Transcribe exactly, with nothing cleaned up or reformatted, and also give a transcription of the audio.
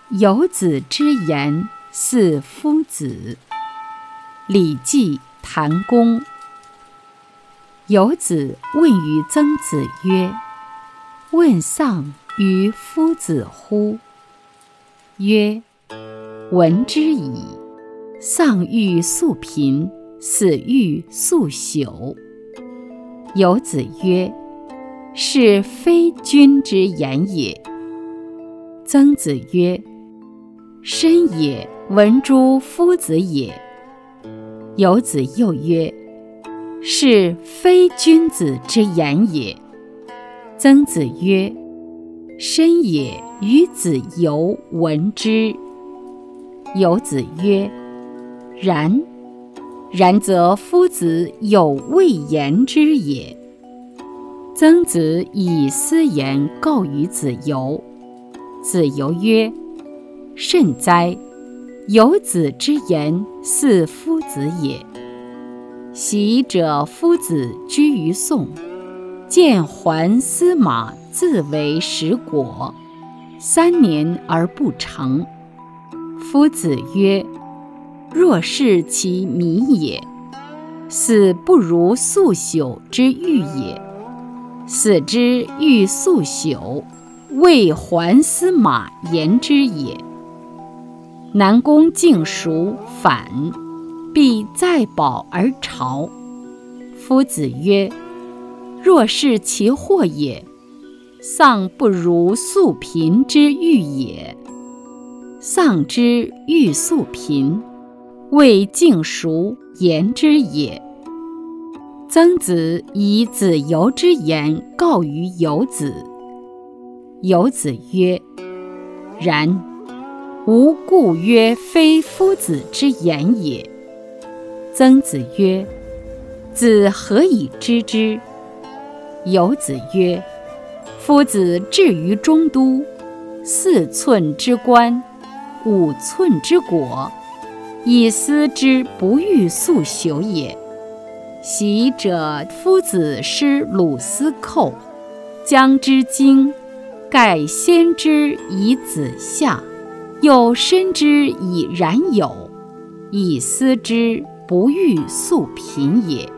游子之言，似夫子。礼记·谭公。游子问于曾子曰：问丧于夫子乎？曰：闻之矣。丧欲速贫，死欲速朽。游子曰：是非君之言也。曾子曰：深也，闻诸夫子也。游子又曰：是非君子之言也。曾子曰：深也，与子游闻之。游子曰：然。然则夫子有未言之也。曾子以斯言告于子游。子游曰：甚哉！游子之言，似夫子也。昔者夫子居于宋，见还司马自为食果，三年而不成。夫子曰：若是其米也，死不如速朽之欲也。死之欲速朽，谓还司马言之也。南宫敬叔反，必再保而朝。夫子曰：若是其祸也，丧不如速贫之欲也。丧之欲速贫，谓敬叔言之也。曾子以子游之言告于游子。游子曰：然。吾故曰非夫子之言也。曾子曰：子何以知之？游子曰：夫子至于中都，四寸之棺，五寸之椁，以思之不欲速朽也。昔者夫子失鲁司寇，将之荆，盖先之以子夏，又申之以冉有，以思之不欲速贫也。